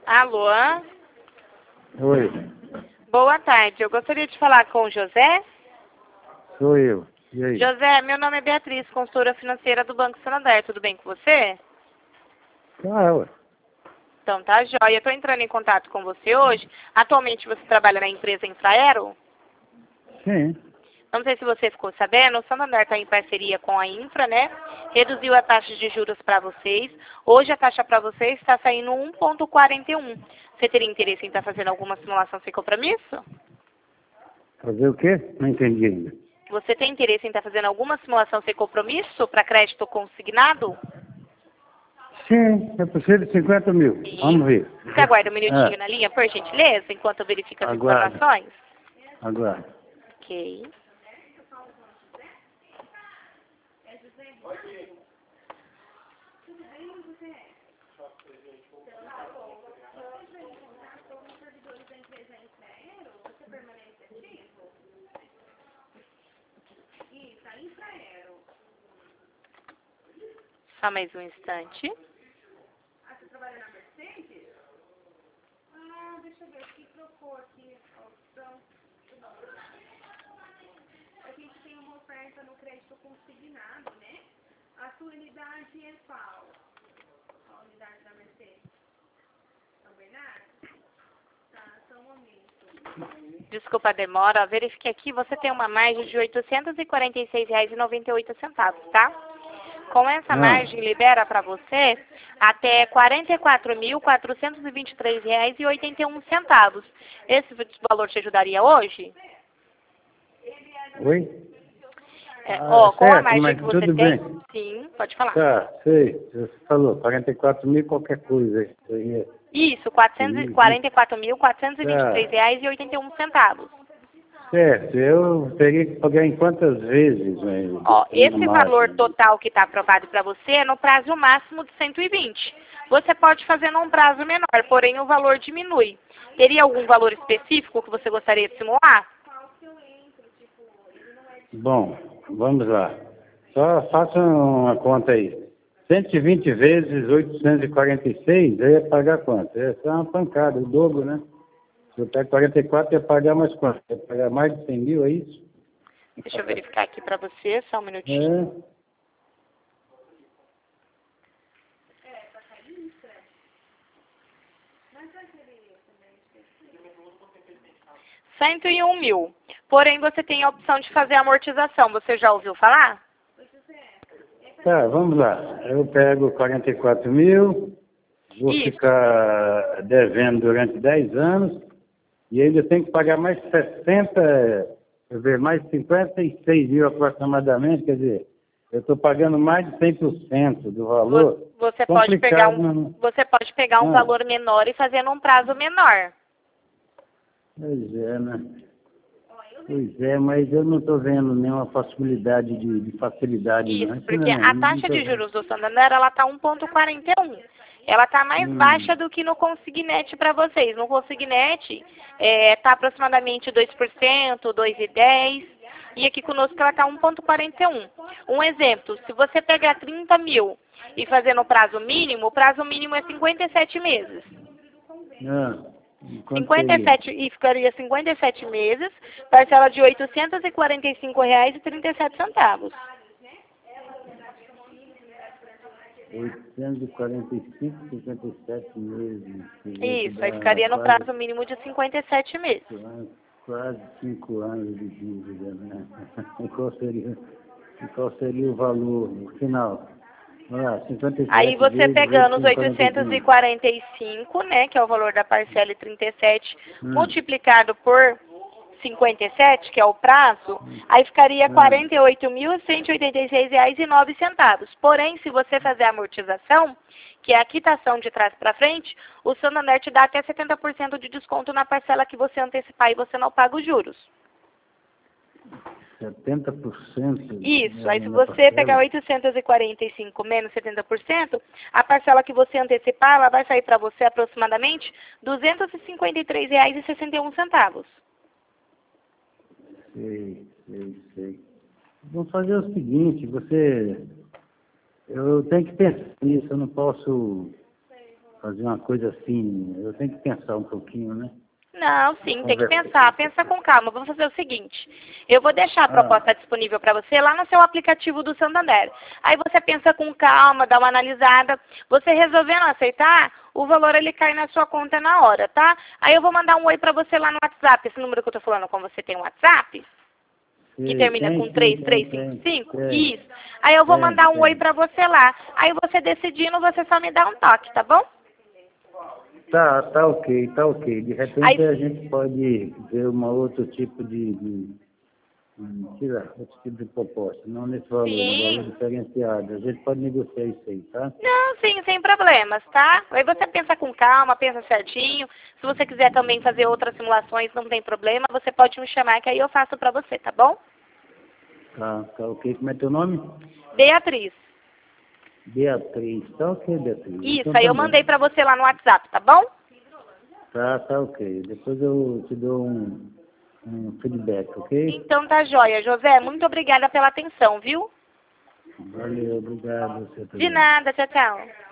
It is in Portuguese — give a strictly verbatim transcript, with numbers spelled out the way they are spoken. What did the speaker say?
Alô? Oi, Boa tarde. Eu gostaria de falar com o José. sou eu. E aí? José, meu nome é Beatriz, consultora financeira do Banco Santander. Tudo bem com você? Ah, ué. Então tá jóia. Eu tô entrando em contato com você hoje. Atualmente você trabalha na empresa Infraero? Sim. Não sei se você ficou sabendo, o Santander está em parceria com a Infra, né? Reduziu a taxa de juros para vocês. Hoje a taxa para vocês está saindo um vírgula quarenta e um. Você teria interesse em estar fazendo alguma simulação sem compromisso? Fazer o quê? Não entendi ainda. Você tem interesse em estar fazendo alguma simulação sem compromisso para crédito consignado? Sim, eu preciso de cinquenta mil. Vamos ver. Você aguarda um minutinho Ah, na linha, por gentileza, enquanto eu verifico as aguardo. informações? Agora. Ok. Só mais um instante. Desculpa a demora, verifiquei aqui, você tem uma margem de oitocentos e quarenta e seis reais e noventa e oito centavos, tá? Com essa Ah. margem, libera para você até quarenta e quatro mil, quatrocentos e vinte e três reais e oitenta e um centavos. Esse valor te ajudaria hoje? Oi? É, Ah, ó, com a certo, margem mas que você tudo tem, bem. sim, pode falar. Tá, sei. Você falou quarenta e quatro mil qualquer coisa. Isso aí é... Isso, quatrocentos e quarenta e quatro mil, quatrocentos e vinte e três Tá, reais e oitenta e um centavos. certo. Eu teria que pagar em quantas vezes? Né, Ó, depende da esse valor margem. total que está aprovado para você é no prazo máximo de cento e vinte. Você pode fazer num prazo menor, porém o valor diminui. Teria algum valor específico que você gostaria de simular? Bom, vamos lá. Só faça uma conta aí. cento e vinte vezes oitocentos e quarenta e seis, aí ia pagar quanto? É só uma pancada, o dobro, né? Se eu pego quarenta e quatro, ia pagar mais quanto? Ia pagar mais de cem mil, é isso? Deixa eu verificar aqui para você, só um minutinho. É. cento e um mil. Porém, você tem a opção de fazer amortização. Você já ouviu falar? Tá, vamos lá. Eu pego quarenta e quatro mil, vou Isso. ficar devendo durante dez anos e ainda tenho que pagar mais sessenta, quer dizer, mais cinquenta e seis mil aproximadamente, quer dizer, eu estou pagando mais de cem por cento do valor. Vo- Você pode pegar Complicado, um, né? você pode pegar um Ah. valor menor e fazer num prazo menor. Pois é, né? Pois é, mas eu não estou vendo nenhuma possibilidade de, de facilidade, não. Isso, Isso porque não, a não taxa tô de vendo. juros do Santander, ela está um vírgula quarenta e um. Ela está mais Hum. baixa do que no Consignet para vocês. No Consignet está aproximadamente dois por cento, dois vírgula dez por cento. E aqui conosco ela está um vírgula quarenta e um. Um exemplo, se você pegar trinta mil e fazer no prazo mínimo, o prazo mínimo é cinquenta e sete meses. Ah, quanto cinquenta e seria? sete, e ficaria cinquenta e sete meses, parcela de oitocentos e quarenta e cinco reais e trinta e sete centavos. oitocentos e quarenta e cinco, cinquenta e sete meses. Quer dizer, que Isso, aí dá ficaria no quase, prazo mínimo de cinquenta e sete meses. quase, quase cinco anos de dívida, né? E qual seria, e qual seria o valor no final? Olha lá, cinquenta e sete Aí você vezes pegando os oitocentos oitocentos e e quarenta quarenta e cinco, né, que é o valor da parcela e trinta e sete, e cinco. Hum, multiplicado por cinquenta e sete, que é o prazo, aí ficaria hum. quarenta e oito mil cento e oitenta e seis reais e nove centavos. Porém, se você fazer a amortização, que é a quitação de trás para frente, o Santander te dá até setenta por cento de desconto na parcela que você antecipar e você não paga os juros. setenta por cento Isso, aí se na você parcela. pegar oitocentos e quarenta e cinco menos setenta por cento, a parcela que você antecipar, ela vai sair para você aproximadamente duzentos e cinquenta e três reais e sessenta e um centavos. Sei, sei, sei. Vamos fazer o seguinte, você... Eu tenho que pensar nisso, eu não posso... fazer uma coisa assim, eu tenho que pensar um pouquinho, né? Não, sim, tem que Conversa. pensar. Pensa com calma. Vamos fazer o seguinte. Eu vou deixar a Ah. proposta disponível para você lá no seu aplicativo do Santander. Aí você pensa com calma, dá uma analisada. Você resolvendo aceitar, o valor ele cai na sua conta na hora, tá? Aí eu vou mandar um oi para você lá no WhatsApp. Esse número que eu tô falando com você tem um WhatsApp? Que Sim, termina tem, com tem, três tem, três tem, cinco cinco? tem, Isso. Aí eu vou tem, mandar um oi tem. para você lá. Aí você decidindo, você só me dá um toque, tá bom? Tá, tá ok, tá ok. De repente Aí, a gente pode ver um outro tipo de, de, de tirar outro tipo de proposta, não nesse valor, um valor sim. diferenciado. A gente pode negociar isso aí, tá? Não, sim, sem problemas, tá? Aí você pensa com calma, pensa certinho. Se você quiser também fazer outras simulações, não tem problema. Você pode me chamar que aí eu faço pra você, tá bom? Tá, tá ok. Como é teu nome? Beatriz. Beatriz. Tá ok, Beatriz. Isso, Então aí tá eu bom. mandei pra você lá no WhatsApp, tá bom? Tá, tá ok. Depois eu te dou um, um feedback, ok? Então tá joia. José, muito obrigada pela atenção, viu? Valeu, obrigado. Você De também. nada, tchau, tchau.